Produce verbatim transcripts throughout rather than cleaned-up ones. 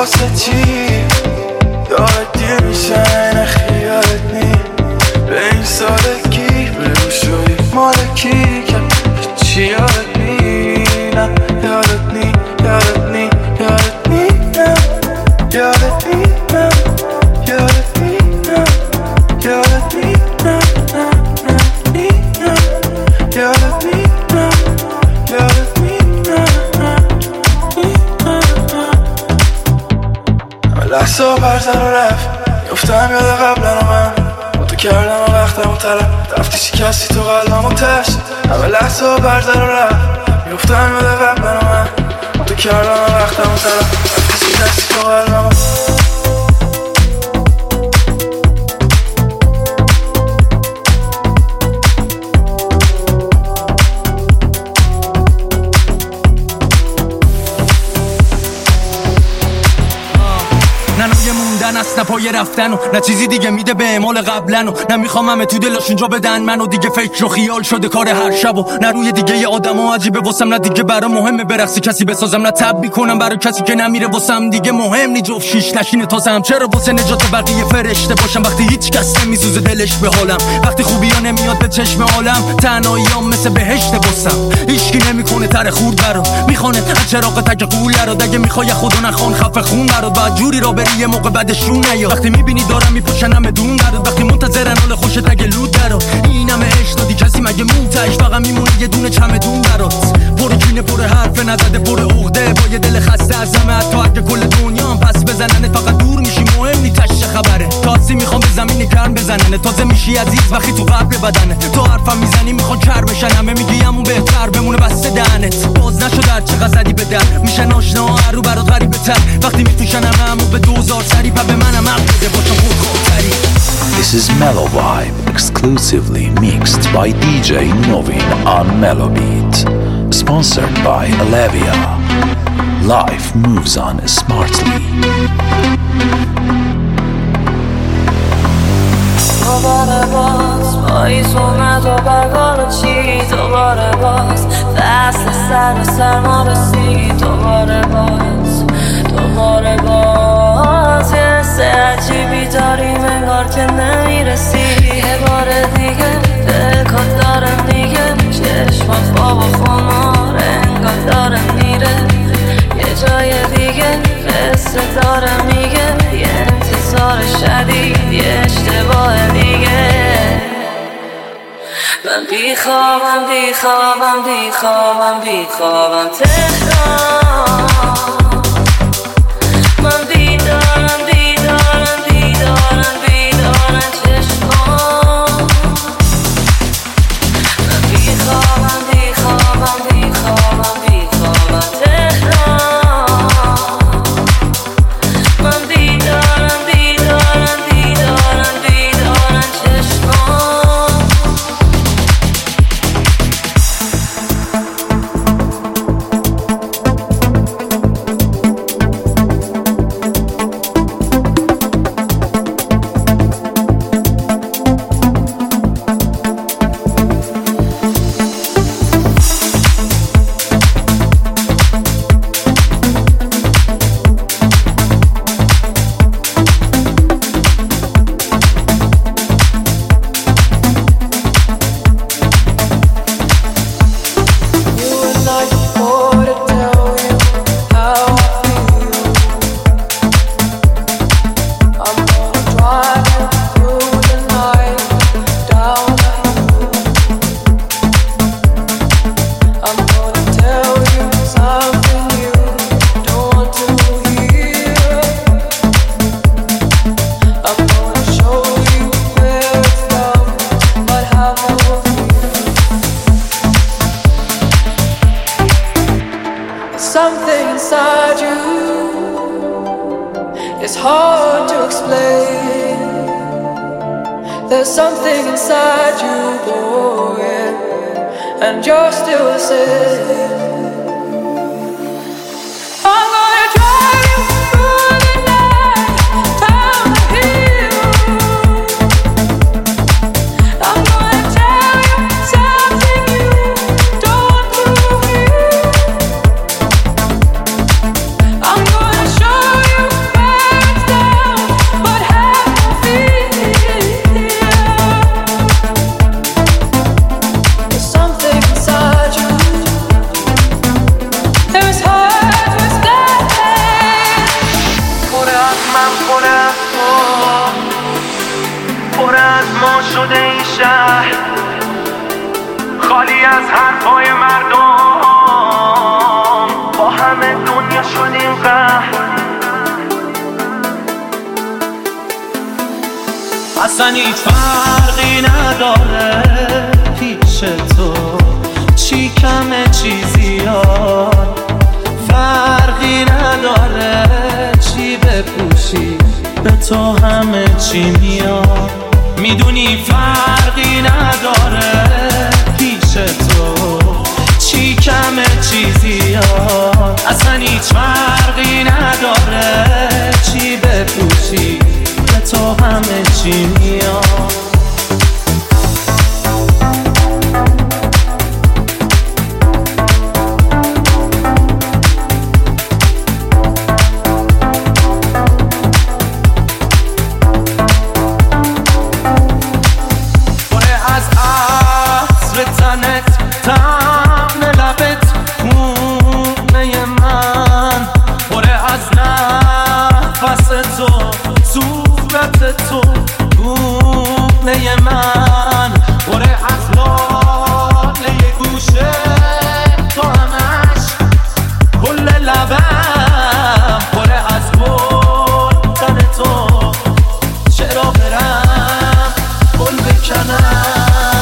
واسه چی یاد دیر میشه نخیالت نی به این سالگی بگو شوی مالکی که چی یادت نی نه یادت نی یادت نی یادت نی نه یادت نی نه یادت نی نه یادت نی نه نه نه نی نه یادت نی نه یادت نی نه نه نی نه همه لحظه و برزن و رفت میفتم یاد قبلن و من با تو کردم و وقتم و طلب رفتی شکستی تو قلبم و تشت همه لحظه و برزن و رفت میفتم یاد قبلن و من با تو کردم و وقتم و طلب رفتی شکستی تو قلبم و است نه پای رفتن و نه چیزی دیگه میده به اعمال قبلن و نه میخوام همه تو دلشون جا بدن منو دیگه فکر و خیال شده کار هر شب و نه روی دیگه ی آدما عجیبه واسم نه دیگه برا مهمه برقصی کسی بسازم نه تب میکنم برای کسی که نمیره واسم دیگه مهم نی جفت شیش نشینه تازم چرا واسه نجات بقیه فرشته باشم وقتی هیچ کس نمیسوزه دلش به حالم وقتی خوبیا نمیاد به چشم عالم تنهاییام مثل بهشت واسم هیچکی نمیکنه تر خورد برا میخونه از چراغ تک قوله رو دیگه میخوای خدا نخوان خفه خون برات بعد جوری را بری یه موقع بعدشون نیا وقتی میبینی دارم میپوشنم بدون درد وقتی منتظرن حال خوشت اگه لود درا اینم عشق دادی کسی مگه موتش فقط میمونه یه دونه چمدون برات پر کینه پر حرف نزده پر عقده با یه دل خسته از همه حتی اگه کل دنیا پس بزننه فقط دور میشی مهم نی تشه خبره تازه میخوام به زمین گرم بزننه تازه میشی عزیز وقتی تو قلب بدنه تو حرفم میزنی میخوان کر بشن همه میگی همون بهتر بمونه بسته دهنت باز نشد هر چقدر زدی به در میشن آشنا هرو برات غریبه تر وقتی میفروشن همه به دوزار سری پا به منم عقل بده باشم خود خودتری. This is Mellow Vibe exclusively mixed by D J Novin on Mellow Beat, sponsored by Alevia. Life moves on smartly. دوباره باز پاییز اومد و برگار چی دوباره باز فصل سر سرما رسید دوباره باز دوباره باز یه حس عجیبی داریم انگار که نمیرسی یه بار دیگه دلکات داره میگه چشمات خواب و خمار انگار داره میره یه جای دیگه قصه داره میگه یه انتظار شدید یه اشتباه دیگه من بیخوابم بیخوابم بیخوابم بیخوابم تهران من بیدارم بیدارم بیدارم بیدارم چشمان من بیخوابم بیخوابم بیخوابم بیخوابم تهران من بیدارم بیدارم بیدارم بیدارم چشمان Something inside you is hard to explain. There's something inside you, boy, and you're still the same. I'm gonna drive you through the night, down the hill. I'm gonna tell you something you don't believe. I'm gonna show you راضی از حرفای مردم، با همه دنیا شدیم قهر. اصلا هیچ فرقی نداره پیش تو، چی کمه چی زیاد، فرقی نداره چی بپوشی، به تو همه چی میاد. میدونی فرقی نداره پیش تو، چی کمه چی زیاد، اصلا هیچ فرقی نداره چی بپوشی، به تو همه چی میاد. تو گونه من بره از لاله گوشه تو همش کل لبم بره از گلدن تو، چرا برم گل بکنم.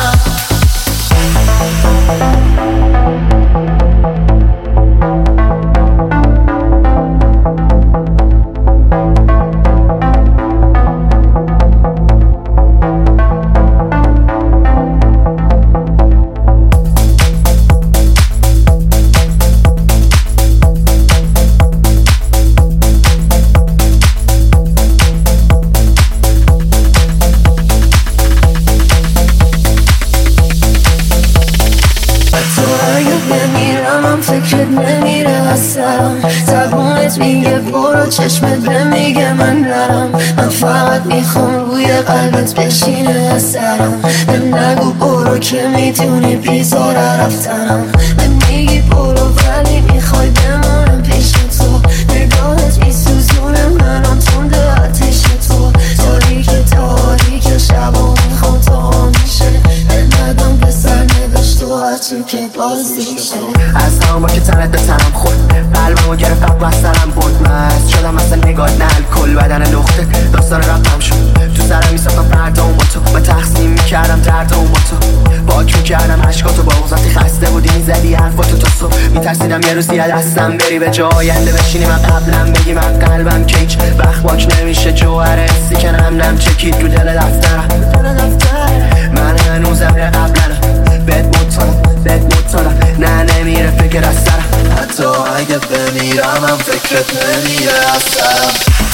میگه برو، چشمت به میگه من نرم، من فقط میخوام روی قلبت بشینه از سرم. به نگو برو که میتونی بیزاره رفتنم، به میگی برو ولی میخوای بمانم پیش تو. نگاهت میسوزونه منم تنده آتیش تو، تاریک تاریک شبا میخوام تا همیشه بندم به سر نوشت و هرچی که بازیشه. از همون با که تنت به تنم خورد، قلبمو گرفت و از سرم برد، مست شدم مثل نگاه نه الکل، بدن لخته داستان رفتم شد. تو سرم میساختم فردامو با تو، من تقسیم میکردم دردامو با تو، باک میکردم عشقاتو با وقتی خسته بودی میزدی حرفاتو تا صبح. میترسیدم یه روزی از دستم بری، به جا آینده بشینی من قبلم بگی من قلبم که هیچ وقت باک نمیشه جوهر حسی که نم نم چکید رو دل دفترم. من هنوزم یه قبلنم بهت مطالم بهت مطالم، نه نمیره فکر از سرم، حتی اگه بمیرم هم فکرت نمیره از سرم.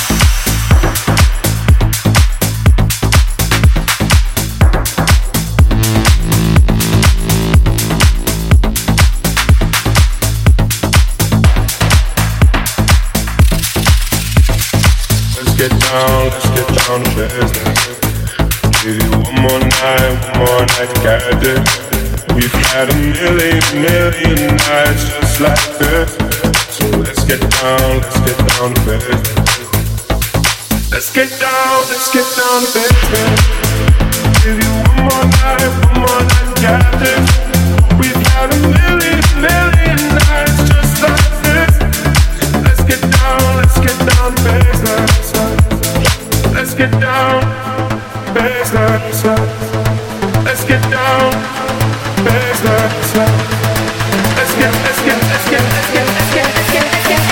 Let's get down, let's get down to business. Give you one more night, one more night to get this. We've had a million, million nights just like this. So let's get down, let's get down to business. Let's get down, let's get down to business. Give you one more night, one more night to get this. We've had a million, million nights just like this. Let's get down, let's get down to business. Let's get down, business. Let's get down, business. Let's get, let's get, let's get, let's get, let's get, let's get, let's get, let's get, let's get, let's get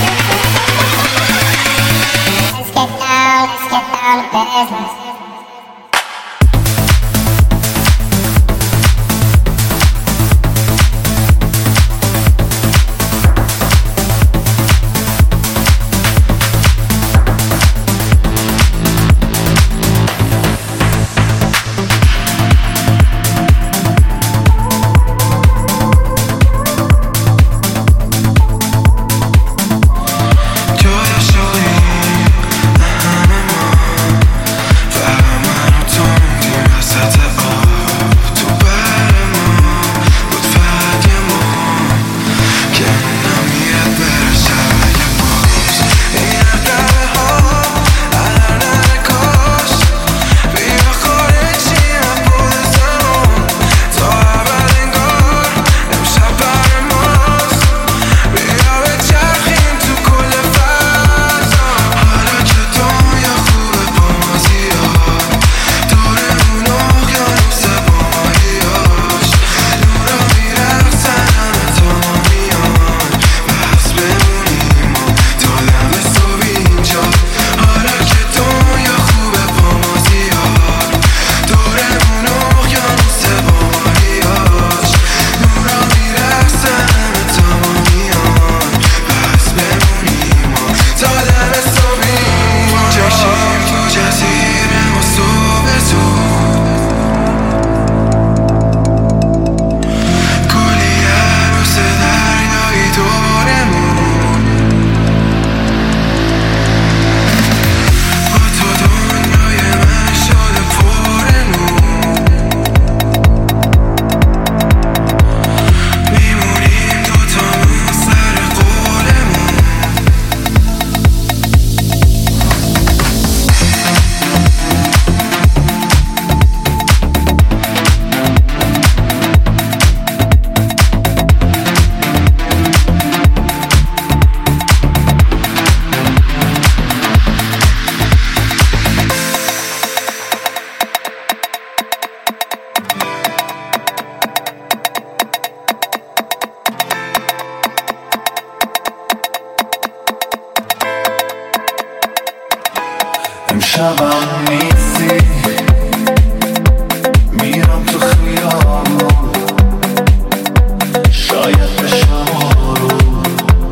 down, let's get down to business. امشبم نیستی میرم تو خیابون شاید بشم آروم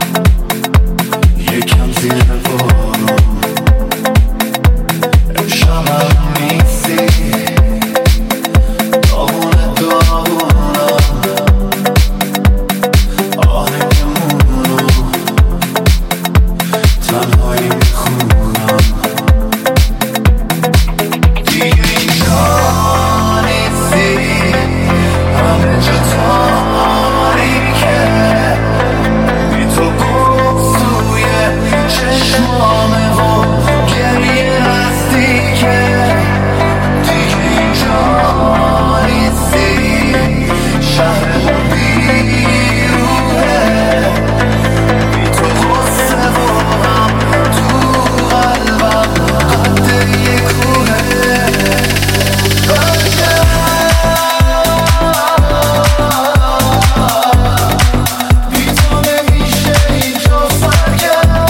یکم زیر بارون امشبم نیستی داغونه داغونم آه نمیمونم تنهایی میخونم دیگه اینجا نیستی همه جا تاریکه بی تو گفت توی چشمامه و گریه هستی که دیگه اینجا نیستی شهر بیروحه بی تو غصه و غم تو قلبم قد یک کوه بی تو نمیشه اینجا سرگرم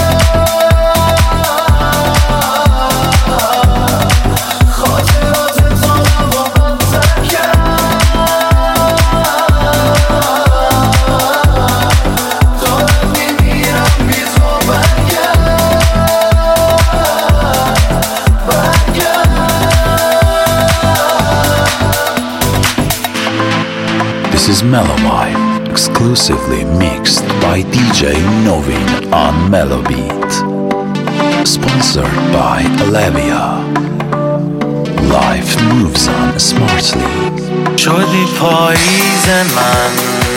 خاطرات تو رو با من ترکم دارم میمیرم بی تو برگرد This is Mellow Vibe, exclusively mixed by D J Novin on Mellow Beat. Sponsored by Alevia. Life moves on smartly. شدی پاییز من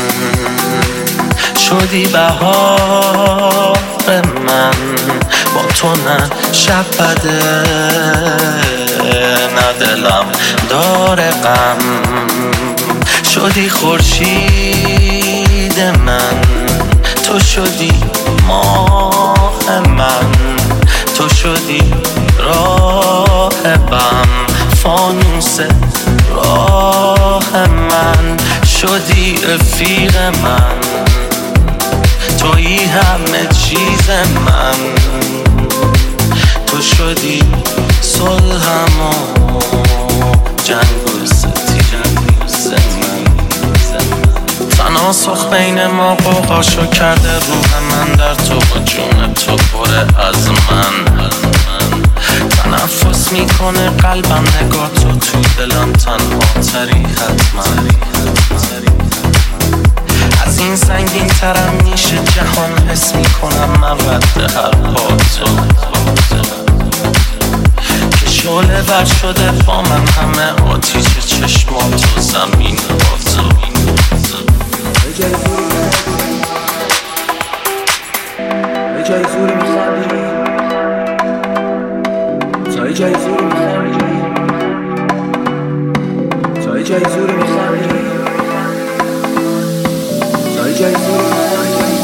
شدی بهار من با تو نه شب بده نه دلم داره غم شدی خورشید من تو شدی ماه من تو شدی راه بم فانوس راه من شدی رفیق من تویی همه چیز من تو شدی صلحم و جنگ و ستیز من تناسخ بین ما قوقاشو کرده روح من در تو و جون تو پره از من تنفس میکنه قلبم نگاه تو تو دلم تنها تری حتما از این سنگین ترم میشه جهان حس میکنم مود هر پا تو که شعله بر شده با من همه آتیش چشمات و زمین با تو یه جای زوری میخندی تا یه جای زوری میخندی تا یه جای زوری میخندی تا یه جای زوری میخندی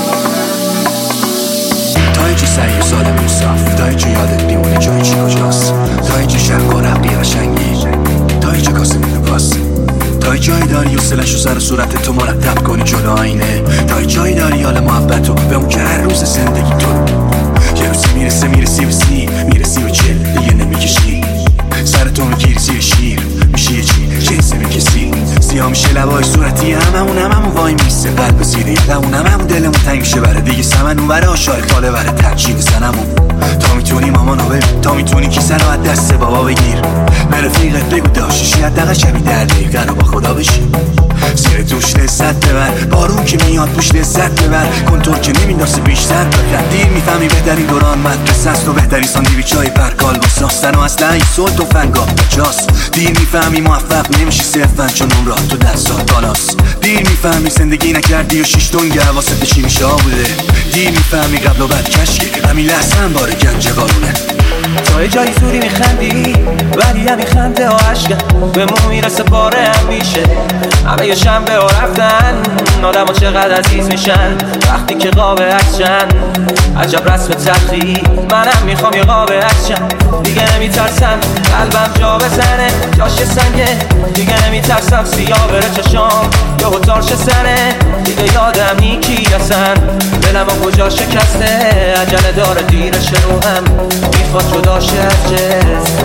تا یه جا سعی و ساده موصاف تا یه جا یادت میمونه جای چی کجاست تا یه جا شرق و رقی قشنگی تا یه جا کاسه میدو باست تا یه جایی داری و سلش و سر و صورت تو مرتب کنی جلو آینه تا یه جایی داری حال محبتو به اون که هر روز زندگی تو یه روزی میرسه میرسی و سی میرسی و چل دیگه نمیکشی سرتو میگیری زیر شیر میشه یه چی جنسه میکسی سیاه میشه لبای صورتی هممون هممون وای میسته قلب سیده یدمون هممون دلمون تنگ میشه بره دیگه سمن اون بره آشای خاله بره ترچید سنمون تا میتونی مامانو ببین تا میتونی کیسه رو از دست بابا بگیر به رفیقت بگو داشتشی حداقل شبی در دقیقه رو با خدا بشی زیر دوش لذت ببر بارون که میاد پوش لذت ببر کنتور که نمینداسه بیشتر بکن دیر میفهمی بهترین دوران مدرسه است و بهتری ساندویچ های پرکال با ساستن و اصلا این صلح و فنگاه بجاست دیر میفهمی موفق نمیشی صرفا چون اون راه تو دستات بالاست دیر میفهمی زندگی نکردی و شیش دنگ حواست چی میشه بوده دیر میفهمی قبل و بعد کشکی همین لحظه هم باره گنج قارونه تا یه جایی زوری میخندی ولی همین خنده ها عشقه به مو میرسه باره هم میشه همه یه شنبه ها رفتن آدم ها چقدر عزیز میشن وقتی که قاب عکسشن عجب رسم تلخی منم میخوام یه قاب عکسشن دیگه نمیترسم قلبم جا بزنه جاش سنگه دیگه نمیترسم سیاه بره چشام یه هتارش سنه دیگه یاد آدمی کی اصلا دلم کجا شکسته عجله داره دیرش رو هم میخواد جداشه از جسم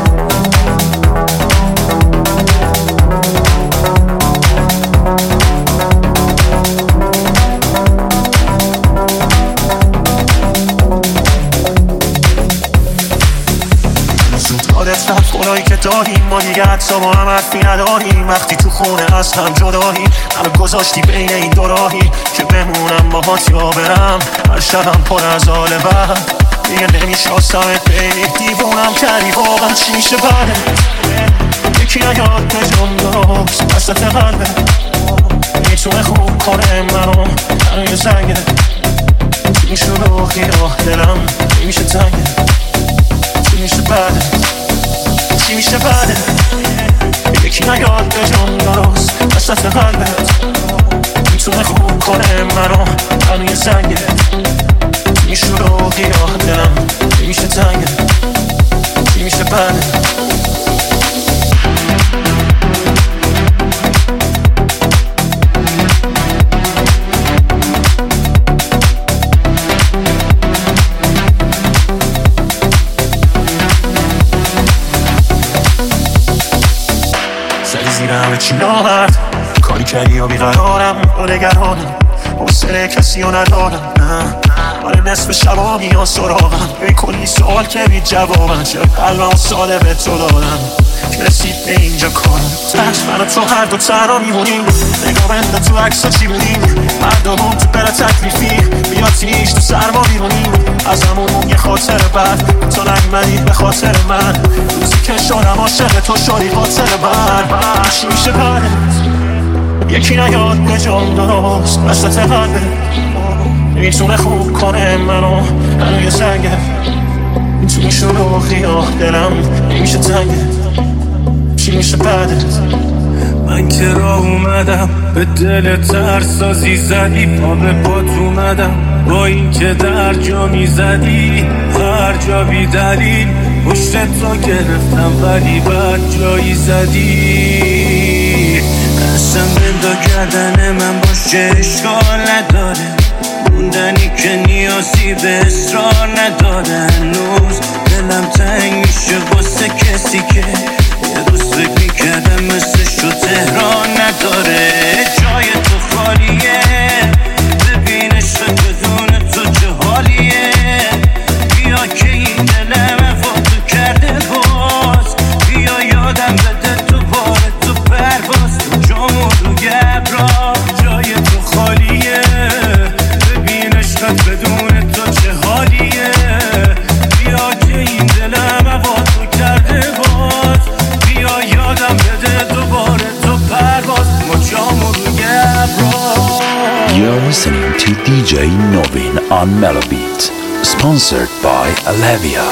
یادت رفت اونایی که داریم ما دیگه حتی با هم حرفی نداریم وقتی تو خونه از هم جداییم منو گذاشتی بین این دو راهی که بمونم باهات یا برم هر شبم پر از حال بد دیگه نمیشناسمت بین دیوونم کردی واقعا چی میشه بعدت یکی نیاد بجام درست وسط قلبه میتونه خوب کنه منو منو یه زنگه چی میشه روحی راه دلم نمیشه تنگه چی میشه بعدت چی میشه بعدت یکی نیاد بجام درست وسط قلبت میتونه خوب کنه منو منو یه زنگه چی میشه روحی راه دلم نمیشه تنگه چی میشه بعدت زیرم چی نامرد کاری کردی یا بیقرارم با نگرانم حوصله کسی رو ندارم نه آره نصف شبا میان سراغم به کلی سوال که بی جوابم چرا قلبم ساله به تو دادم که رسید به اینجا کارم تش من و تو هر دو تنها میمونیم نگاه بنده تو عکس ها چی بودیم مردمون تو بلا تکلیفی بیاد تیش تو سرما بیرونیم از همون یه خاطر بعد تو نگمدی به خاطر من روزی که شدم عاشق تو شدی خاطر من چی میشه بعدت یکی نیاد به جام درست وسط قلبه میتونه خوب کنه منو منو یه زنگه میتونه شروع خیاه دلم نمیشه تنگه چی میشه بعدت من که راه اومدم به دل ترسازی زدی پا به پات اومدم با این که در جا میزدی هر جا بی دلیل پشت تو گرفتم ولی بد جایی زدی اصلا بندا گردن من باشه اشکال نداره موندنی که نیازی به اصرار نداره هنوز دلم تنگ میشه واسه کسی که یه روز فکر میکردم مثل شو تهران نداره جای تو خالیه ببینش بدون تو چه حالیه بیا که این دلم وفاتو کرده باز بیا یادم بده تو باره تو پرواز جامو رو گبرا جای تو خالیه ببینش بدون تو چه حالیه بیا که این دلم وفاتو کرده باز بیا یادم بده دوباره تو پرواز ما جامو رو گبرا. You're listening to D J Novin on Melobeat, sponsored by Alevia.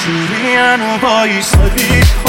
سوریان و بایستادی